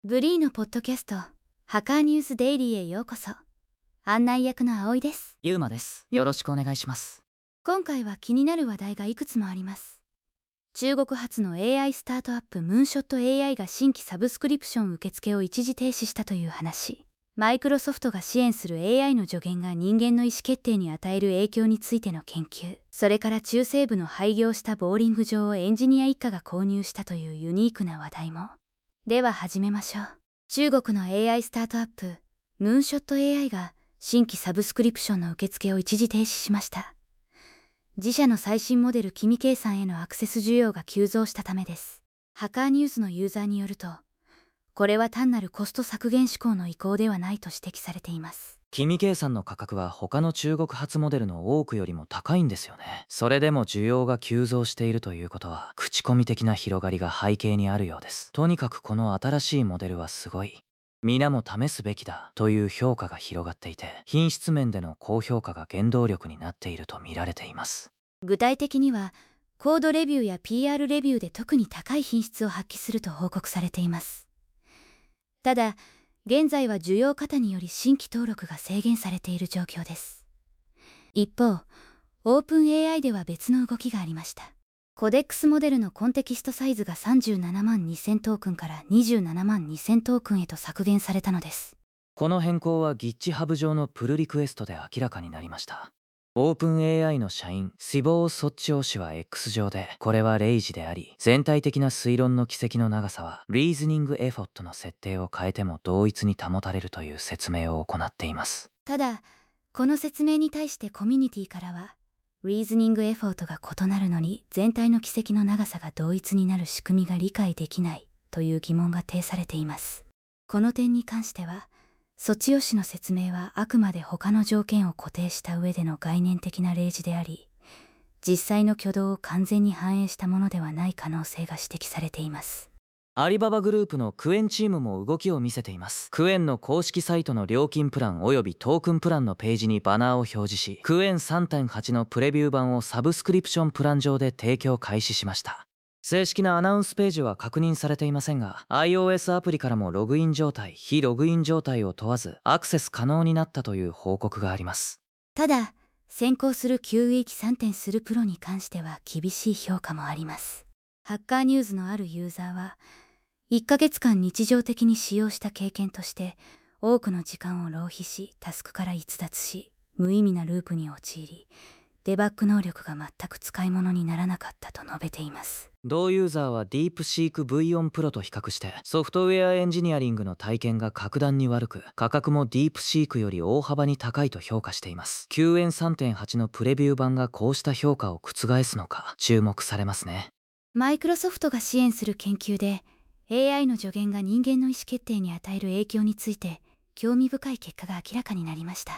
ブリーのポッドキャスト、ハカーニュースデイリーへようこそ。案内役の葵です。 ゆうまです。よろしくお願いします。 今回は気になる話題がいくつもあります。中国発の AI スタートアップムーンショット AI が新規サブスクリプション受付を一時停止したという話。マイクロソフトが支援する AI の助言が人間の意思決定に与える影響についての研究。それから中西部の廃業したボーリング場をエンジニア一家が購入したというユニークな話題も。では始めましょう。中国の AI スタートアップムーンショット AI が新規サブスクリプションの受付を一時停止しました。自社の最新モデル機未計算へのアクセス需要が急増したためです。ハカーニュースのユーザーによると、これは単なるコスト削減志向の意向ではないと指摘されています。 機未計算の価格は他の中国発モデルの多くよりも高いんですよね。それでも需要が急増しているということは、口コミ的な広がりが背景にあるようです。とにかくこの新しいモデルはすごい。皆も試すべきだという評価が広がっていて、品質面での高評価が原動力になっていると見られています。 具体的には、コードレビューや PR レビューで特に高い品質を発揮すると報告されています。ただ、現在は需要過多により新規登録が制限されている状況です。一方、オープン AI では別の動きがありました。コデックスモデルのコンテキストサイズが37万2000トークンから27万2000トークンへと削減されたのです。 この変更は GitHub 上のプルリクエストで明らかになりました。オープン AI の社員シボー・ソッチオ氏は X 上で、これは0時であり、全体的な推論の軌跡の長さはリーズニングエフォットの設定を変えても同一に保たれるという説明を行っています。 ただ、この説明に対してコミュニティからは、リーズニングエフォートが異なるのに全体の軌跡の長さが同一になる仕組みが理解できないという疑問が呈されています。この点に関しては、ソチオ氏の説明はあくまで他の条件を固定した上での概念的な例示であり、実際の挙動を完全に反映したものではない可能性が指摘されています。 アリババグループのクエンチームも動きを見せています。クエンの公式サイトの料金プラン及びトークンプランのページにバナーを表示し、クエン 3.8 のプレビュー版をサブスクリプションプラン上で提供開始しました。正式なアナウンスページは確認されていませんが、 iOS アプリからもログイン状態非ログイン状態を問わずアクセス可能になったという報告があります。 ただ、先行する QE3.3 プロに関しては厳しい評価もあります。ハッカーニュースのあるユーザーは、1ヶ月間日常的に使用した経験として、多くの時間を浪費し、タスクから逸脱し、無意味なループに陥り、デバッグ能力が全く使い物にならなかったと述べています。 同ユーザーは DeepSeek V4 Pro と比較してソフトウェアエンジニアリングの体験が格段に悪く、価格も DeepSeek より大幅に高いと評価しています。救援 3.8 のプレビュー版がこうした評価を覆すのか注目されますね。 マイクロソフトが支援する研究で AI の助言が人間の意思決定に与える影響について興味深い結果が明らかになりました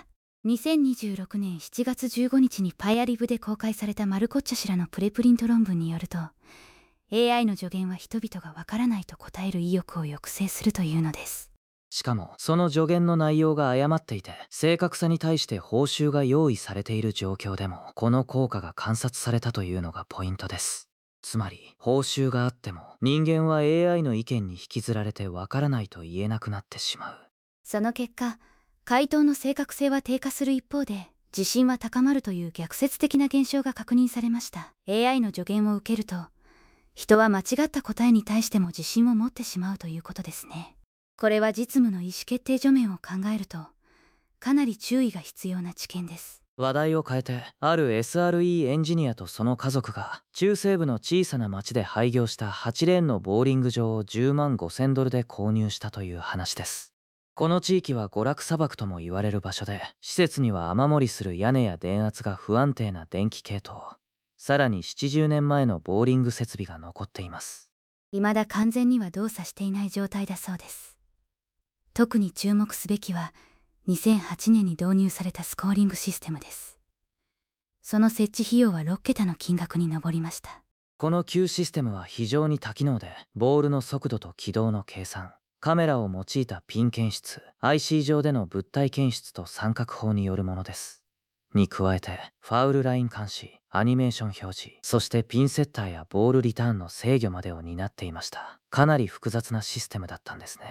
。2026年7月15日にパイアリブで公開されたマルコッチャ氏らのプレプリント論文によると、 AI の助言は人々がわからないと答える意欲を抑制するというのです。 しかもその助言の内容が誤っていて、正確さに対して報酬が用意されている状況でもこの効果が観察されたというのがポイントです。つまり報酬があっても人間は AI の意見に引きずられてわからないと言えなくなってしまう。 その結果、回答の正確性は低下する一方で、自信は高まるという逆説的な現象が確認されました。AI の助言を受けると、人は間違った答えに対しても自信を持ってしまうということですね。これは実務の意思決定助面を考えると、かなり注意が必要な知見です。 話題を変えて、ある SRE エンジニアとその家族が中西部の小さな町で廃業した8レーンのボーリング場を10万5000ドルで購入したという話です。この地域は娯楽砂漠とも言われる場所で、施設には雨漏りする屋根や電圧が不安定な電気系統、さらに70年前のボーリング設備が残っています。 未だ完全には動作していない状態だそうです。特に注目すべきは、2008年に導入されたスコーリングシステムです。その設置費用は6桁の金額に上りました。 この旧システムは非常に多機能で、ボールの速度と軌道の計算、カメラを用いたピン検出、IC 上での物体検出と三角法によるものです。に加えて、ファウルライン監視、アニメーション表示、そしてピンセッターやボールリターンの制御までを担っていました。かなり複雑なシステムだったんですね。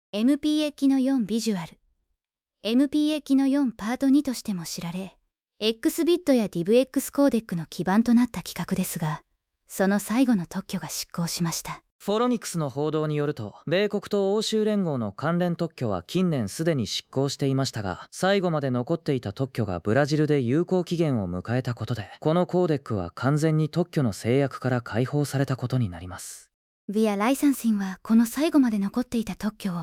MPA 機能4ビジュアル、MPA 機能4パート2としても知られ、X ビットや DivX コーデックの基盤となった企画ですが、その最後の特許が失効しました。 フォロニクスの報道によると、米国と欧州連合の関連特許は近年すでに失効していましたが、最後まで残っていた特許がブラジルで有効期限を迎えたことで、このコーデックは完全に特許の制約から解放されたことになります。 Via Licensing はこの最後まで残っていた特許を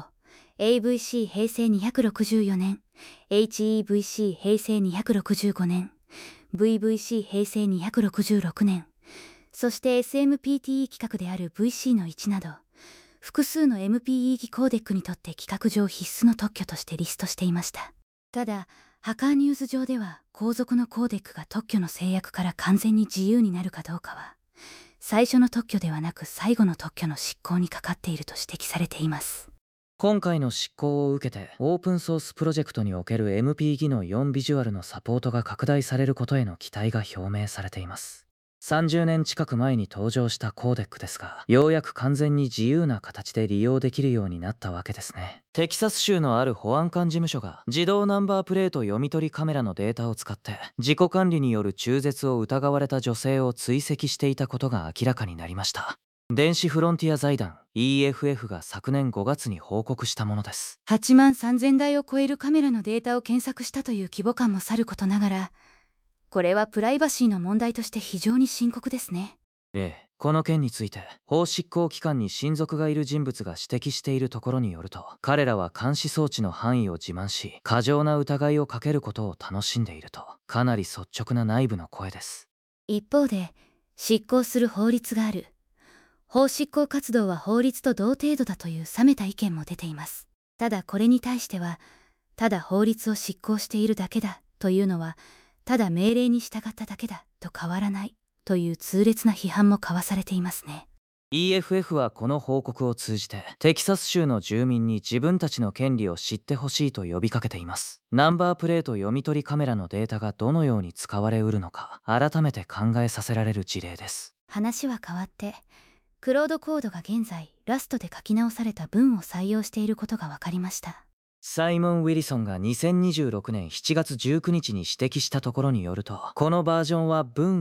AVC 平成264年、HEVC 平成265年、VVC 平成266年、そして SMPTE 規格である VC の1など、複数の MPE コーデックにとって規格上必須の特許としてリストしていました。ただ、ハカーニュース上では後続のコーデックが特許の制約から完全に自由になるかどうかは、最初の特許ではなく最後の特許の執行にかかっていると指摘されています。 今回の執行を受けて、オープンソースプロジェクトにおける MP 技能4ビジュアルのサポートが拡大されることへの期待が表明されています。30年近く前に登場したコーデックですが、ようやく完全に自由な形で利用できるようになったわけですね。テキサス州のある保安官事務所が自動ナンバープレート読み取りカメラのデータを使って自己管理による中絶を疑われた女性を追跡していたことが明らかになりました。電子フロンティア財団 EFF が昨年5月に報告したものです。 8万3000台を超えるカメラのデータを検索したという規模感もさることながら、これはプライバシーの問題として非常に深刻ですね。 この件について法執行機関に親族がいる人物が指摘しているところによると、彼らは監視装置の範囲を自慢し、過剰な疑いをかけることを楽しんでいると、かなり率直な内部の声です。 一方で、執行する法律がある。法執行活動は法律と同程度だという冷めた意見も出ています。ただこれに対しては、ただ法律を執行しているだけだというのは、ただ命令に従っただけだと変わらないという痛烈な批判も交わされていますね。 EFF はこの報告を通じてテキサス州の住民に自分たちの権利を知ってほしいと呼びかけています。ナンバープレート読み取りカメラのデータがどのように使われうるのか改めて考えさせられる事例です。 話は変わって、クロードコードが現在ラストで書き直された文を採用していることが分かりました。 サイモン・ウィリソンが2026年7月19日に指摘したところによると、このバージョンは文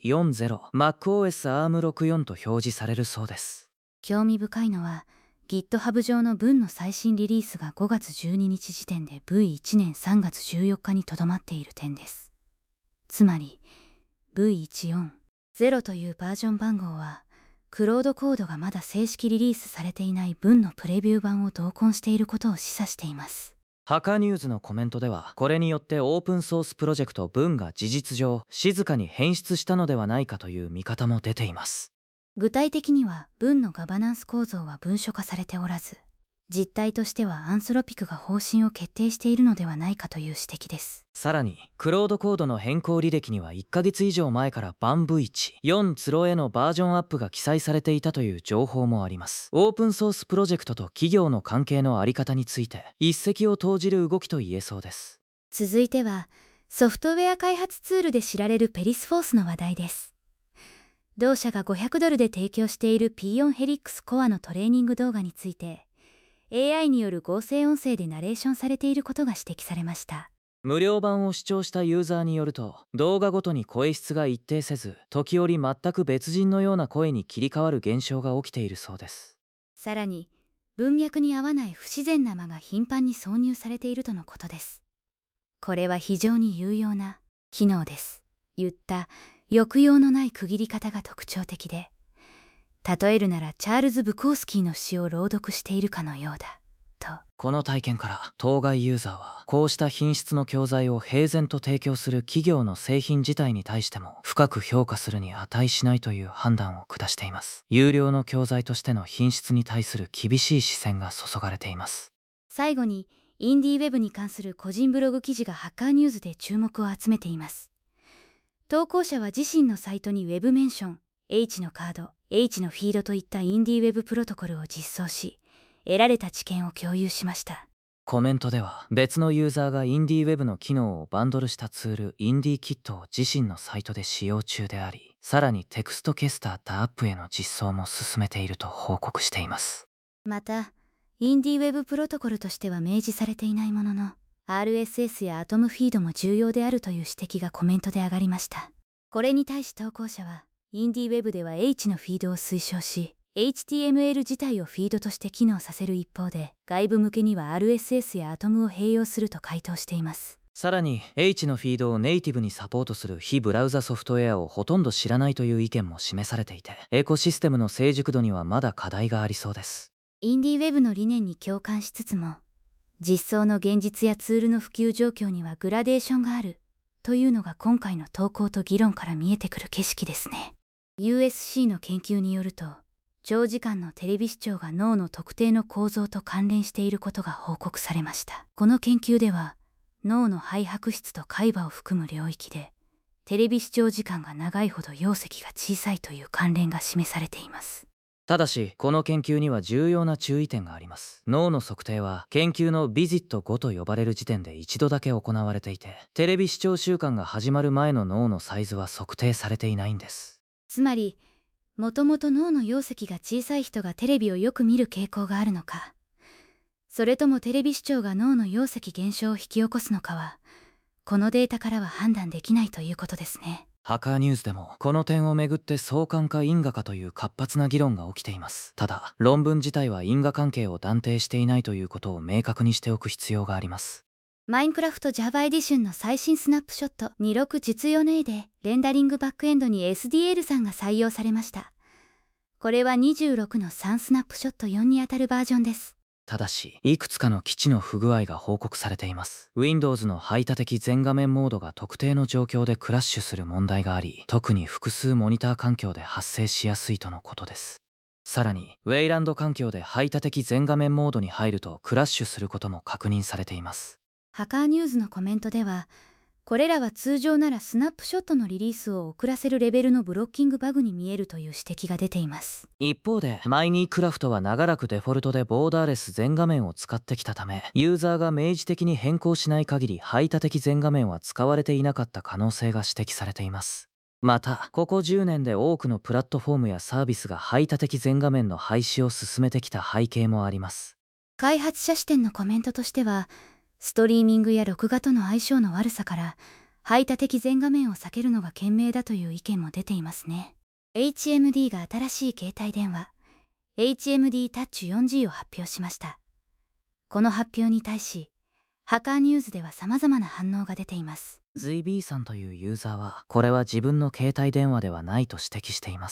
1.40、MacOS ARM64 と表示されるそうです。 興味深いのは、GitHub 上の文の最新リリースが5月12日時点で V1 年3月14日にとどまっている点です。つまり、V140 というバージョン番号は、クロードコードがまだ正式リリースされていない文のプレビュー版を同梱していることを示唆しています。 ハカニューズのコメントでは、これによってオープンソースプロジェクト文が事実上静かに変質したのではないかという見方も出ています。 具体的には文のガバナンス構造は文書化されておらず、実態としてはアンソロピクが方針を決定しているのではないかという指摘です。 さらに、クロードコードの変更履歴には1ヶ月以上前からバンブ1.4ツロへのバージョンアップが記載されていたという情報もあります。オープンソースプロジェクトと企業の関係のあり方について一石を投じる動きと言えそうです。 続いては、ソフトウェア開発ツールで知られるペリスフォースの話題です。同社が$500で提供している P4 ヘリックスコアのトレーニング動画について、AI による合成音声でナレーションされていることが指摘されました。 無料版を視聴したユーザーによると、動画ごとに声質が一定せず、時折全く別人のような声に切り替わる現象が起きているそうです。 さらに、文脈に合わない不自然な間が頻繁に挿入されているとのことです。これは非常に有用な機能です。言った抑揚のない区切り方が特徴的で、例えるならチャールズ・ブコースキーの詩を朗読しているかのようだと。 この体験から当該ユーザーはこうした品質の教材を平然と提供する企業の製品自体に対しても深く評価するに値しないという判断を下しています。有料の教材としての品質に対する厳しい視線が注がれています。 最後にインディーウェブに関する個人ブログ記事がハッカーニュースで注目を集めています。投稿者は自身のサイトにウェブメンション、H のカード、H のフィードといったインディーウェブプロトコルを実装し、得られた知見を共有しました。 コメントでは、別のユーザーがインディーウェブの機能をバンドルしたツールインディーキットを自身のサイトで使用中であり、さらにテクストキャスター DAAP への実装も進めていると報告しています。 また、 インディウェブプロトコルとしては明示されていないものの、RSS やアトムフィードも重要であるという指摘がコメントで上がりました。これに対し投稿者は、インディウェブでは H のフィードを推奨し、HTML 自体をフィードとして機能させる一方で、外部向けには RSS やアトムを併用すると回答しています。 さらに H のフィードをネイティブにサポートする非ブラウザソフトウェアをほとんど知らないという意見も示されていて、エコシステムの成熟度にはまだ課題がありそうです。 インディウェブの理念に共感しつつも、実装の現実やツールの普及状況にはグラデーションがあるというのが今回の投稿と議論から見えてくる景色ですね。USC の研究によると、長時間のテレビ視聴が脳の特定の構造と関連していることが報告されました。この研究では、脳の肺白質と海馬を含む領域で、テレビ視聴時間が長いほど容積が小さいという関連が示されています。 ただし、この研究には重要な注意点があります。脳の測定は、研究のビジット5と呼ばれる時点で一度だけ行われていて、テレビ視聴習慣が始まる前の脳のサイズは測定されていないんです。 つまり、もともと脳の容積が小さい人がテレビをよく見る傾向があるのか、それともテレビ視聴が脳の容積減少を引き起こすのかは、このデータからは判断できないということですね。 ハッカーニュースでもこの点をめぐって相関か因果かという活発な議論が起きています。ただ論文自体は因果関係を断定していないということを明確にしておく必要があります。 マインクラフト Java エディションの最新スナップショット26実用例でレンダリングバックエンドに SDL さんが採用されました。これは26の3スナップショット4にあたるバージョンです。 ただし、いくつかの基地の不具合が報告されています。Windows の排他的全画面モードが特定の状況でクラッシュする問題があり、特に複数モニター環境で発生しやすいとのことです。さらに、ウェイランド環境で排他的全画面モードに入るとクラッシュすることも確認されています。 ハッカーニュースのコメントでは、これらは通常ならスナップショットのリリースを遅らせるレベルのブロッキングバグに見えるという指摘が出ています。 一方で、マイニークラフトは長らくデフォルトでボーダーレス全画面を使ってきたため、ユーザーが明示的に変更しない限り排他的全画面は使われていなかった可能性が指摘されています。また、ここ10年で多くのプラットフォームやサービスが排他的全画面の廃止を進めてきた背景もあります。 開発者視点のコメントとしては、ストリーミングや録画との相性の悪さから、排他的全画面を避けるのが賢明だという意見も出ていますね。HMD が新しい携帯電話、HMD Touch 4G を発表しました。この発表に対し、ハッカーニュースでは様々な反応が出ています。 ZB さんというユーザーは、これは自分の携帯電話ではないと指摘しています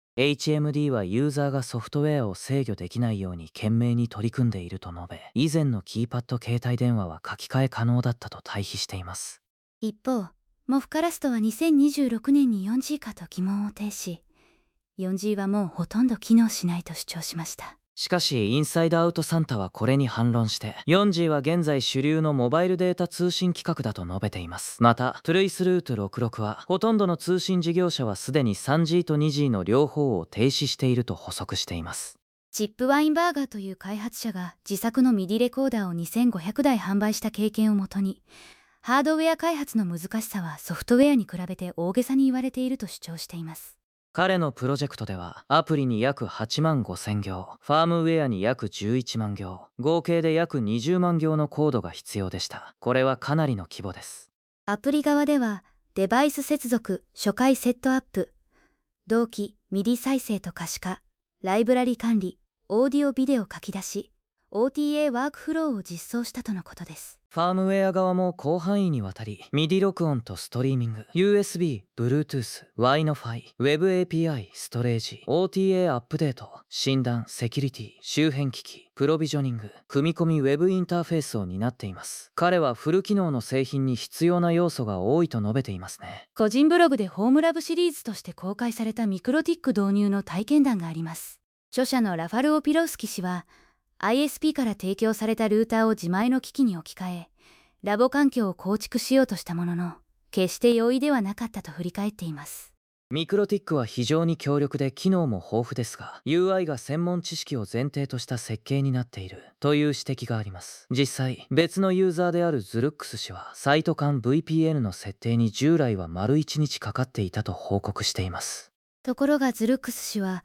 。HMD はユーザーがソフトウェアを制御できないように懸命に取り組んでいると述べ、以前のキーパッド携帯電話は書き換え可能だったと対比しています。 一方、モフカラストは2026年に 4G かと疑問を呈し、4G はもうほとんど機能しないと主張しました。 しかし、インサイドアウトサンタはこれに反論して、4G は現在主流のモバイルデータ通信規格だと述べています。また、トゥルイスルート66は、ほとんどの通信事業者はすでに 3G と 2G の両方を停止していると補足しています。 チップワインバーガーという開発者が自作のミディレコーダーを2500台販売した経験をもとに、ハードウェア開発の難しさはソフトウェアに比べて大げさに言われていると主張しています。 彼のプロジェクトでは、アプリに約8万5000行、ファームウェアに約11万行、合計で約20万行のコードが必要でした。これはかなりの規模です。 アプリ側では、デバイス接続、初回セットアップ、同期、ミディ再生と可視化、ライブラリ管理、オーディオビデオ書き出し、OTA ワークフローを実装したとのことです。 ファームウェア側も広範囲にわたり、MIDI 録音とストリーミング、USB、Bluetooth、Wi-Fi、Web API、ストレージ、OTA アップデート、診断、セキュリティ、周辺機器、プロビジョニング、組み込み Web インターフェースを担っています。彼はフル機能の製品に必要な要素が多いと述べていますね。 個人ブログでホームラブシリーズとして公開されたミクロティック導入の体験談があります。著者のラファル・オピロウスキ氏は、ISP から提供されたルーターを自前の機器に置き換え、ラボ環境を構築しようとしたものの、決して容易ではなかったと振り返っています。 ミクロティックは非常に強力で機能も豊富ですが、UI が専門知識を前提とした設計になっているという指摘があります。実際、別のユーザーであるズルックス氏は、サイト間 VPN の設定に従来は丸1日かかっていたと報告しています。 ところがズルックス氏は、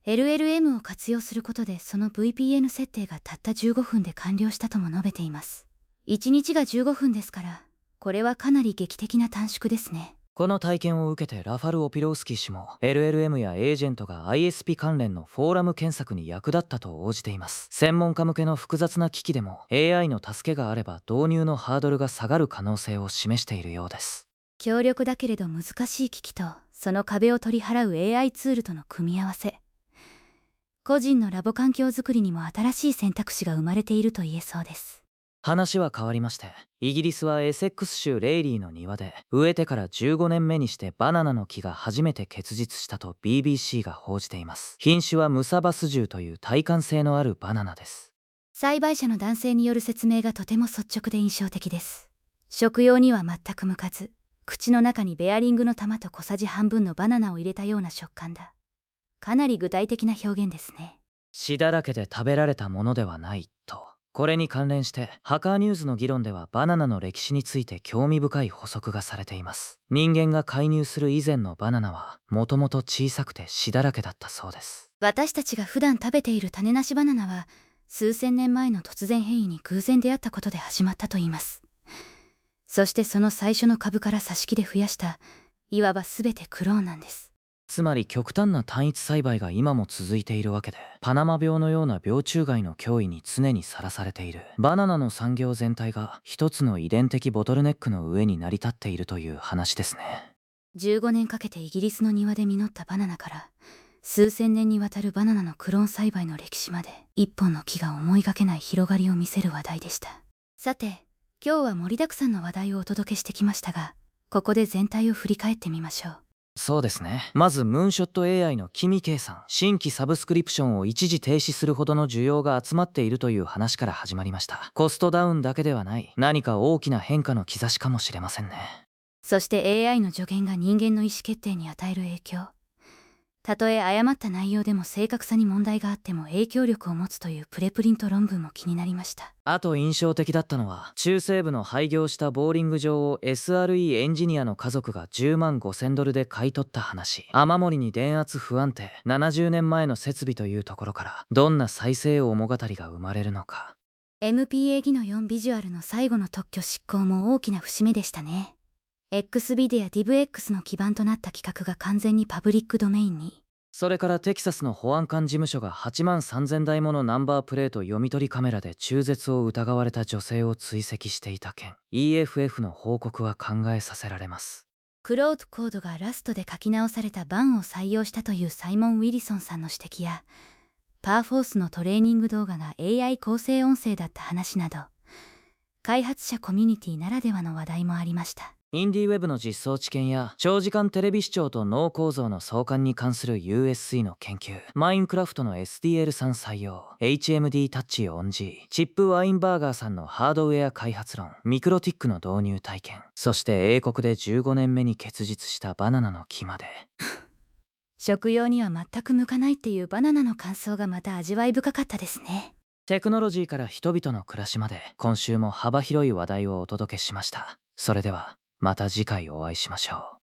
LLM を活用することでその VPN 設定がたった15分で完了したとも述べています。1日が15分ですから、これはかなり劇的な短縮ですね。 この体験を受けてラファル・オピロウスキー氏も LLM やエージェントが ISP 関連のフォーラム検索に役立ったと応じています。専門家向けの複雑な機器でも AI の助けがあれば導入のハードルが下がる可能性を示しているようです。 強力だけれど難しい機器とその壁を取り払う AI ツールとの組み合わせ、個人のラボ環境づくりにも新しい選択肢が生まれていると言えそうです。 話は変わりまして、イギリスはエセックス州レイリーの庭で植えてから15年目にしてバナナの木が初めて結実したと BBC が報じています。品種はムサバスジュという耐寒性のあるバナナです。 栽培者の男性による説明がとても率直で印象的です。食用には全く向かず、口の中にベアリングの玉と小さじ半分のバナナを入れたような食感だ。かなり具体的な表現ですね。 血だらけで食べられたものではないと。これに関連してハカーニューズの議論ではバナナの歴史について興味深い補足がされています。人間が介入する以前のバナナはもともと小さくて血だらけだったそうです。 私たちが普段食べている種なしバナナは数千年前の突然変異に偶然出会ったことで始まったといいます。そしてその最初の株から挿し木で増やしたいわば全てクローンなんです。 つまり極端な単一栽培が今も続いているわけで、パナマ病のような病虫害の脅威に常にさらされている。バナナの産業全体が一つの遺伝的ボトルネックの上に成り立っているという話ですね。 15年かけてイギリスの庭で実ったバナナから数千年にわたるバナナのクローン栽培の歴史まで、一本の木が思いがけない広がりを見せる話題でした。さて、今日は盛りだくさんの話題をお届けしてきましたが、ここで全体を振り返ってみましょう。 そうですね。まずムーンショット AI のキミケイさん、新規サブスクリプションを一時停止するほどの需要が集まっているという話から始まりました。コストダウンだけではない、何か大きな変化の兆しかもしれませんね。 そして AI の助言が人間の意思決定に与える影響。たとえ誤った内容でも正確さに問題があっても影響力を持つというプレプリント論文も気になりました。 あと印象的だったのは、中西部の廃業したボーリング場を SRE エンジニアの家族が10万5000ドルで買い取った話。雨漏りに電圧不安定、70年前の設備というところからどんな再生物語が生まれるのか。 MPA 技の4ビジュアルの最後の特許執行も大きな節目でしたね。XVID や DivX の基盤となった企画が完全にパブリックドメインに。 それからテキサスの保安官事務所が8万3000台ものナンバープレート読み取りカメラで中絶を疑われた女性を追跡していた件。 EFF の報告は考えさせられます。 クロートコードがラストで書き直されたバンを採用したというサイモン・ウィリソンさんの指摘や、パーフォースのトレーニング動画が AI 構成音声だった話など、開発者コミュニティならではの話題もありました。 インディーウェブの実装知見や長時間テレビ視聴と脳構造の相関に関する USC の研究、マインクラフトの SDL3 採用、 HMD タッチ OnG、 チップ・ワインバーガーさんのハードウェア開発論、ミクロティックの導入体験、そして英国で15年目に結実したバナナの木まで。 食用には全く向かないっていうバナナの感想がまた味わい深かったですね。 テクノロジーから人々の暮らしまで、今週も幅広い話題をお届けしました。それではまた次回お会いしましょう。